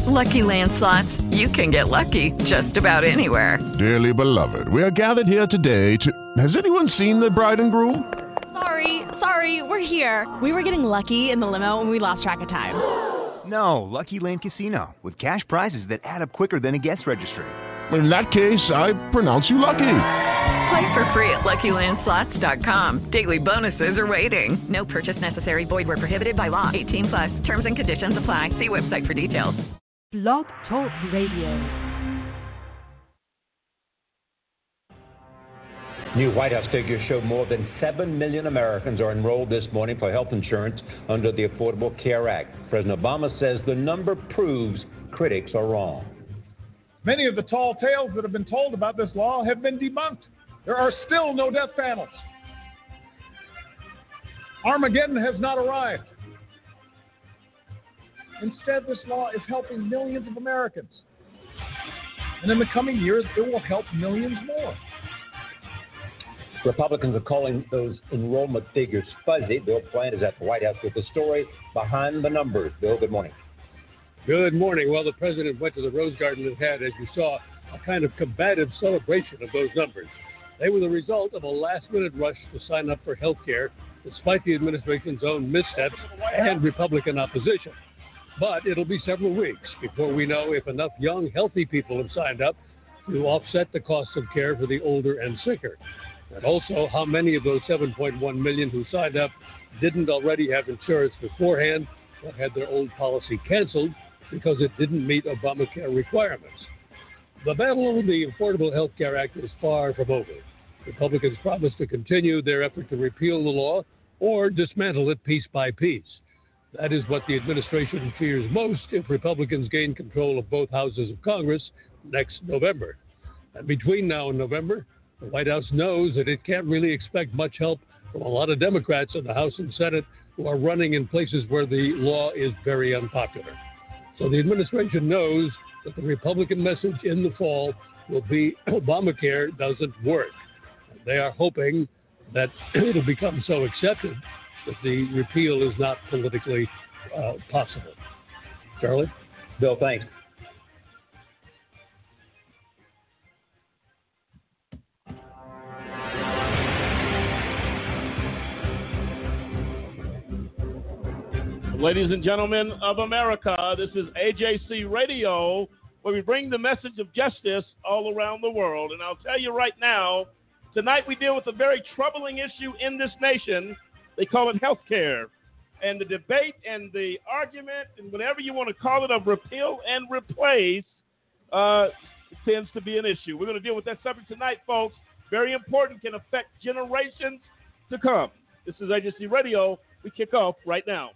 Lucky Land Slots, you can get lucky just about anywhere. Dearly beloved, we are gathered here today to... Has anyone seen the bride and groom? Sorry, we're here. We were getting lucky in the limo and we lost track of time. No, Lucky Land Casino, with cash prizes that add up quicker than a guest registry. In that case, I pronounce you lucky. Play for free at LuckyLandSlots.com. Daily bonuses are waiting. No purchase necessary. Void where prohibited by law. 18+. Terms and conditions apply. See website for details. Blog Talk Radio. New White House figures show more than 7 million Americans are enrolled this morning for health insurance under the Affordable Care Act. President Obama says the number proves critics are wrong. Many of the tall tales that have been told about this law have been debunked. There are still no death panels. Armageddon has not arrived. Instead, this law is helping millions of Americans. And in the coming years, it will help millions more. Republicans are calling those enrollment figures fuzzy. Bill Plant is at the White House with the story behind the numbers. Bill, good morning. Good morning. Well, the president went to the Rose Garden and had, as you saw, a kind of combative celebration of those numbers. They were the result of a last-minute rush to sign up for health care, despite the administration's own missteps and Republican opposition. But it'll be several weeks before we know if enough young, healthy people have signed up to offset the cost of care for the older and sicker. And also how many of those 7.1 million who signed up didn't already have insurance beforehand but had their old policy canceled because it didn't meet Obamacare requirements. The battle over the Affordable Health Care Act is far from over. Republicans promise to continue their effort to repeal the law or dismantle it piece by piece. That is what the administration fears most if Republicans gain control of both houses of Congress next November. And between now and November, the White House knows that it can't really expect much help from a lot of Democrats in the House and Senate who are running in places where the law is very unpopular. So the administration knows that the Republican message in the fall will be Obamacare doesn't work. And they are hoping that it'll become so accepted that the repeal is not politically possible. Charlie? Bill, thanks. Ladies and gentlemen of America, this is AJC Radio, where we bring the message of justice all around the world. And I'll tell you right now, tonight we deal with a very troubling issue in this nation. They call it health care. And the debate and the argument, and whatever you want to call it, of repeal and replace tends to be an issue. We're going to deal with that subject tonight, folks. Very important, can affect generations to come. This is AJC Radio. We kick off right now.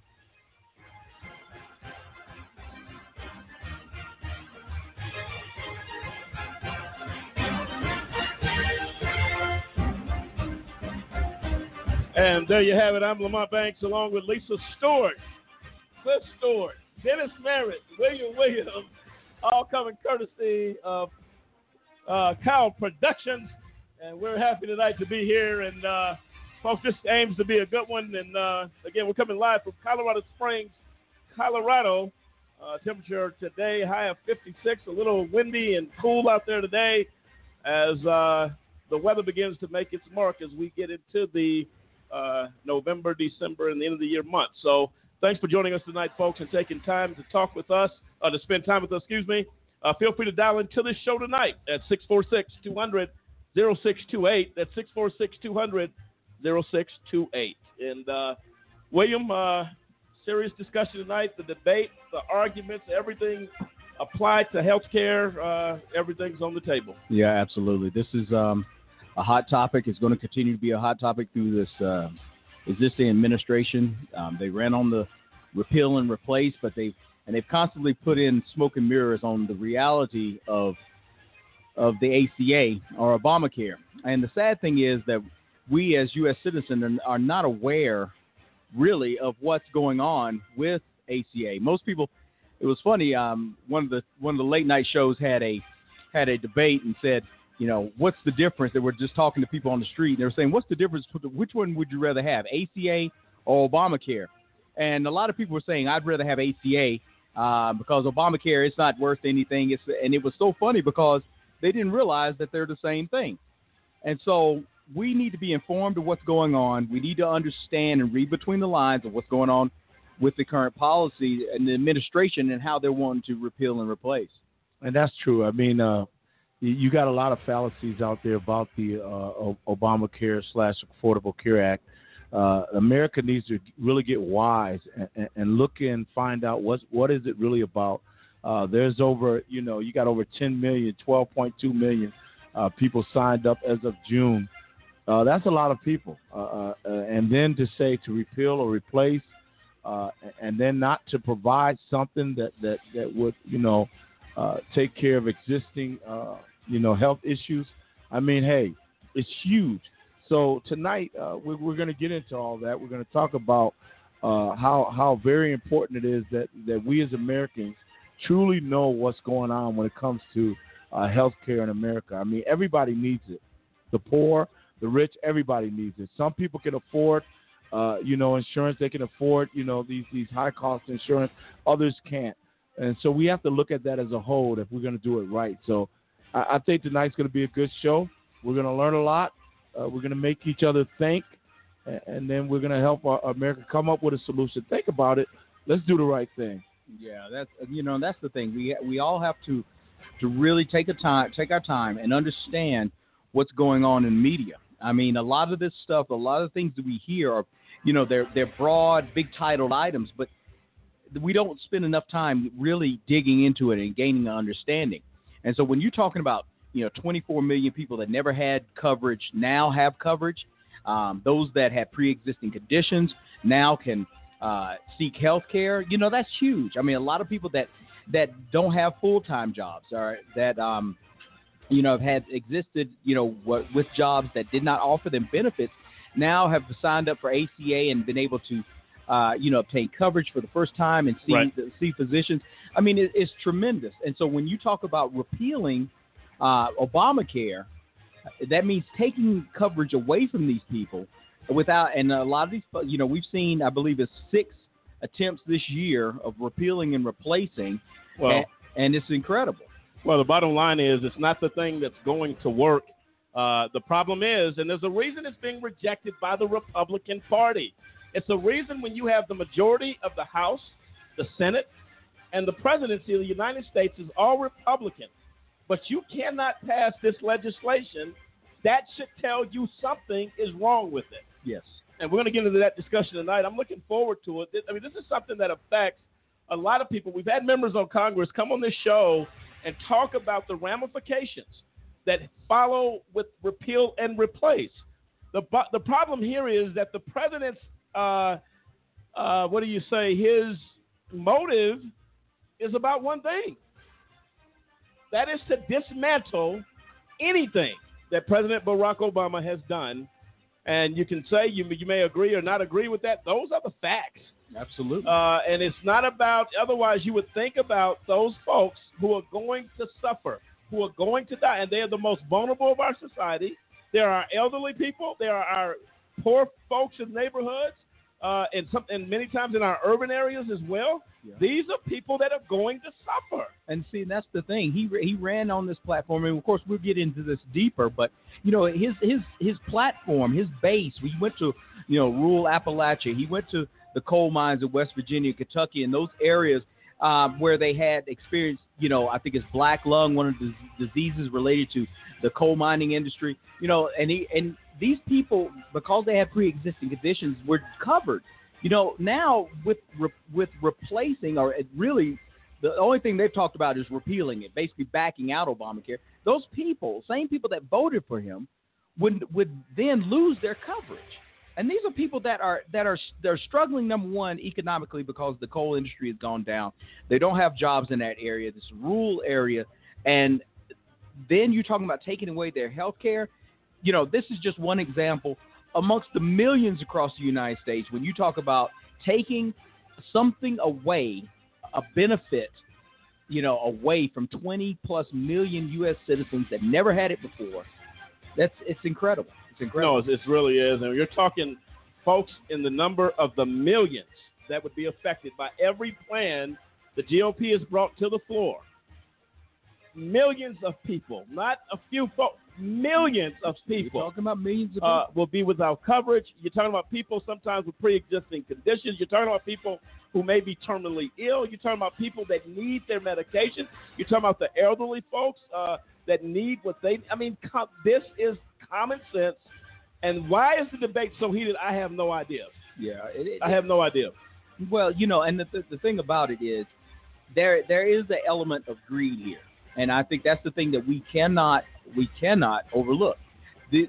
And there you have it. I'm Lamont Banks along with Lisa Stewart, Cliff Stewart, Dennis Merritt, William Williams, all coming courtesy of Kyle Productions. And we're happy tonight to be here. And, folks, this aims to be a good one. And, again, we're coming live from Colorado Springs, Colorado. Temperature today, high of 56, a little windy and cool out there today as the weather begins to make its mark as we get into the November, December, and the end of the year month. So thanks for joining us tonight, folks, and taking time to talk with us, to spend time with us, feel free to dial into this show tonight at 646-200-0628. That's 646-200-0628. And, William, serious discussion tonight, the debate, the arguments, everything applied to health care, everything's on the table. Yeah, absolutely. This is a hot topic. It's going to continue to be a hot topic through this existing administration. They ran on the repeal and replace, but they've constantly put in smoke and mirrors on the reality of the ACA or Obamacare. And the sad thing is that we as U.S. citizens are not aware really of what's going on with ACA. Most people, it was funny. One of the late night shows had a debate and said, you know, what's the difference? They were just talking to people on the street. And they were saying, what's the difference? Which one would you rather have, ACA or Obamacare? And a lot of people were saying, I'd rather have ACA. because Obamacare is not worth anything. And it was so funny because they didn't realize that they're the same thing. And so we need to be informed of what's going on. We need to understand and read between the lines of what's going on with the current policy and the administration and how they're wanting to repeal and replace. And that's true. I mean, you got a lot of fallacies out there about the Obamacare / Affordable Care Act. America needs to really get wise and look and find out what is it really about. There's over, you got over 10 million, 12.2 million people signed up as of June. That's a lot of people. And then to say to repeal or replace, and then not to provide something that would, take care of existing, health issues. I mean, hey, it's huge. So tonight we're going to get into all that. We're going to talk about how very important it is that we as Americans truly know what's going on when it comes to health care in America. I mean, everybody needs it. The poor, the rich, everybody needs it. Some people can afford, insurance. They can afford, these high-cost insurance. Others can't. And so we have to look at that as a whole if we're going to do it right. So I think tonight's going to be a good show. We're going to learn a lot. We're going to make each other think, and then we're going to help America come up with a solution. Think about it. Let's do the right thing. Yeah, that's the thing. We all have to really take our time and understand what's going on in media. I mean, a lot of this stuff, a lot of things that we hear are, they're broad, big titled items, but we don't spend enough time really digging into it and gaining an understanding. And so when you're talking about, 24 million people that never had coverage now have coverage, those that had pre-existing conditions now can seek health care, that's huge. I mean, a lot of people that don't have full-time jobs or that, have had existed, with jobs that did not offer them benefits now have signed up for ACA and been able to, obtain coverage for the first time and see physicians. I mean, it's tremendous. And so when you talk about repealing Obamacare, that means taking coverage away from these people and a lot of these, we've seen, I believe it's 6 attempts this year of repealing and replacing. And it's incredible. Well, the bottom line is it's not the thing that's going to work. The problem is, and there's a reason it's being rejected by the Republican Party. It's a reason when you have the majority of the House, the Senate, and the presidency of the United States is all Republican, but you cannot pass this legislation, that should tell you something is wrong with it. Yes. And we're going to get into that discussion tonight. I'm looking forward to it. I mean, this is something that affects a lot of people. We've had members of Congress come on this show and talk about the ramifications that follow with repeal and replace. The problem here is that the president's, his motive is about one thing. That is to dismantle anything that President Barack Obama has done. And you can say you may agree or not agree with that. Those are the facts. Absolutely. And it's not about, otherwise you would think about those folks who are going to suffer, who are going to die. And they are the most vulnerable of our society. There are elderly people. There are our poor folks in neighborhoods, and many times in our urban areas as well. Yeah. These are people that are going to suffer. And see, that's the thing. He ran on this platform, and of course we'll get into this deeper. But his platform, his base. We went to rural Appalachia. He went to the coal mines of West Virginia, Kentucky, and those areas where they had experienced, I think it's black lung, one of the diseases related to the coal mining industry. And these people, because they had pre-existing conditions, were covered. Now with replacing, or really the only thing they've talked about is repealing it, basically backing out Obamacare. Those people, same people that voted for him, would then lose their coverage. And these are people that are struggling, number one, economically, because the coal industry has gone down. They don't have jobs in that area, this rural area. And then you're talking about taking away their health care. This is just one example amongst the millions across the United States. When you talk about taking something away, a benefit, away from 20 plus million U.S. citizens that never had it before, it's incredible. It's incredible. No, it really is. And you're talking folks in the number of the millions that would be affected by every plan the GOP is brought to the floor, millions of people, not a few folks, millions of people. You're talking about millions of people. Will be without coverage. You're talking about people sometimes with pre-existing conditions. You're talking about people who may be terminally ill. You're talking about people that need their medication. You're talking about the elderly folks that need what they – I mean, this is common sense. And why is the debate so heated? I have no idea. Yeah. I have no idea. Well, you know, and the thing about it is there is the element of greed here. And I think that's the thing that we cannot overlook. The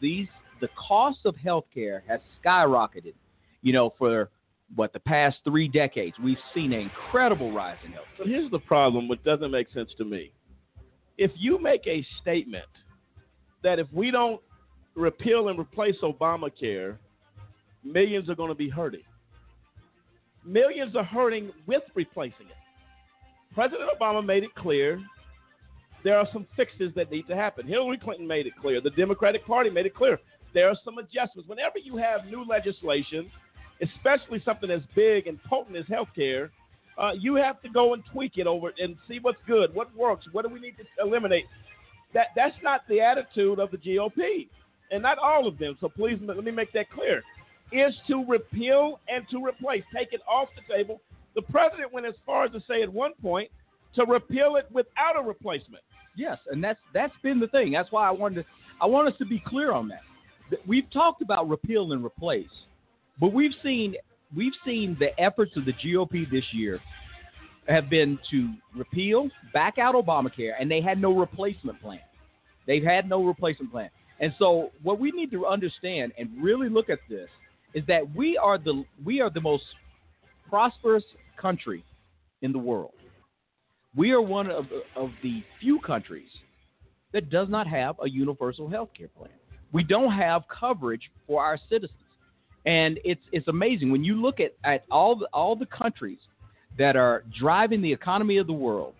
cost of healthcare has skyrocketed, you know, for the past 3 decades. We've seen an incredible rise in healthcare. But here's the problem, which doesn't make sense to me. If you make a statement that if we don't repeal and replace Obamacare, millions are going to be hurting. Millions are hurting with replacing it. President Obama made it clear there are some fixes that need to happen. Hillary Clinton made it clear. The Democratic Party made it clear. There are some adjustments. Whenever you have new legislation, especially something as big and potent as health care, you have to go and tweak it over and see what's good, what works, what do we need to eliminate. That's not the attitude of the GOP, and not all of them. So please let me make that clear. Is to repeal and to replace. Take it off the table. The president went as far as to say at one point to repeal it without a replacement. Yes, and that's been the thing. That's why I want us to be clear on that. We've talked about repeal and replace, but we've seen the efforts of the GOP this year have been to repeal, back out Obamacare, and they had no replacement plan. They've had no replacement plan. And so what we need to understand and really look at this is that we are the most prosperous country in the world. We are one of the few countries that does not have a universal health care plan. We don't have coverage for our citizens. And it's amazing. When you look at all the countries that are driving the economy of the world,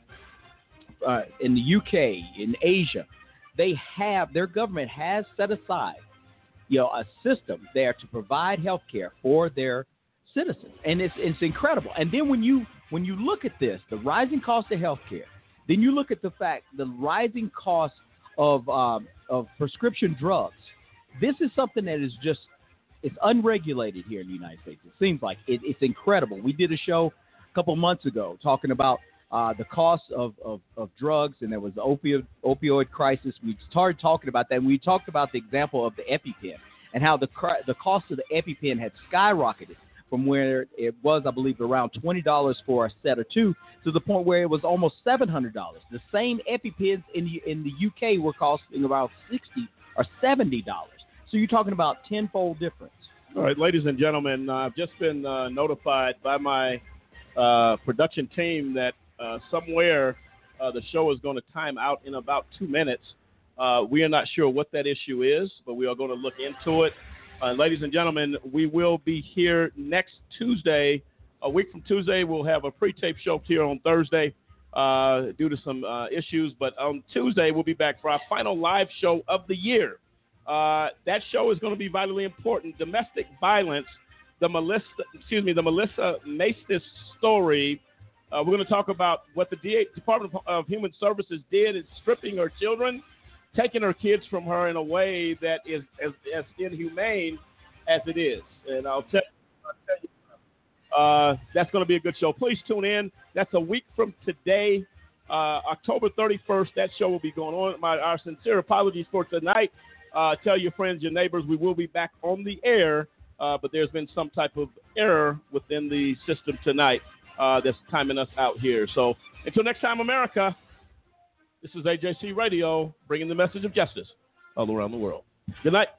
in the UK, in Asia, their government has set aside, a system there to provide health care for their citizens. And it's incredible. And then when you look at this, the rising cost of health care, then you look at the rising cost of prescription drugs. This is something that is just, it's unregulated here in the United States. It seems like it's incredible. We did a show a couple months ago talking about the cost of drugs, and there was the opioid crisis. We started talking about that, and we talked about the example of the EpiPen and how the cost of the EpiPen had skyrocketed from where it was, I believe, around $20 for a set of two to the point where it was almost $700. The same EpiPens in the UK were costing about $60 or $70. So you're talking about tenfold difference. All right, ladies and gentlemen, I've just been notified by my production team that somewhere the show is going to time out in about 2 minutes. We are not sure what that issue is, but we are going to look into it. Ladies and gentlemen, we will be here next Tuesday. A week from Tuesday, we'll have a pre-tape show here on Thursday due to some issues. But on Tuesday, we'll be back for our final live show of the year. That show is going to be vitally important. Domestic violence, the Melissa Maestas story. We're going to talk about what the Department of Human Services did in stripping her children, taking her kids from her in a way that is as inhumane as it is. And I'll tell you, that's going to be a good show. Please tune in. That's a week from today, October 31st. That show will be going on. Our sincere apologies for tonight. Tell your friends, your neighbors, we will be back on the air, but there's been some type of error within the system tonight that's timing us out here. So until next time, America, this is AJC Radio, bringing the message of justice all around the world. Good night.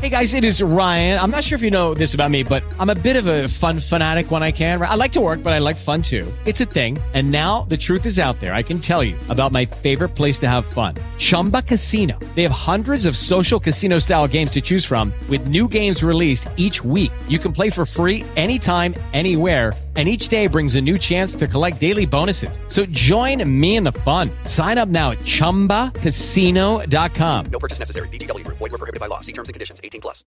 Hey guys, it is Ryan. I'm not sure if you know this about me, but I'm a bit of a fun fanatic when I can. I like to work, but I like fun too. It's a thing. And now the truth is out there. I can tell you about my favorite place to have fun. Chumba Casino. They have hundreds of social casino style games to choose from with new games released each week. You can play for free anytime, anywhere. And each day brings a new chance to collect daily bonuses. So join me in the fun. Sign up now at ChumbaCasino.com. No purchase necessary. VGW Group. Void where prohibited by law. See terms and conditions. 18+.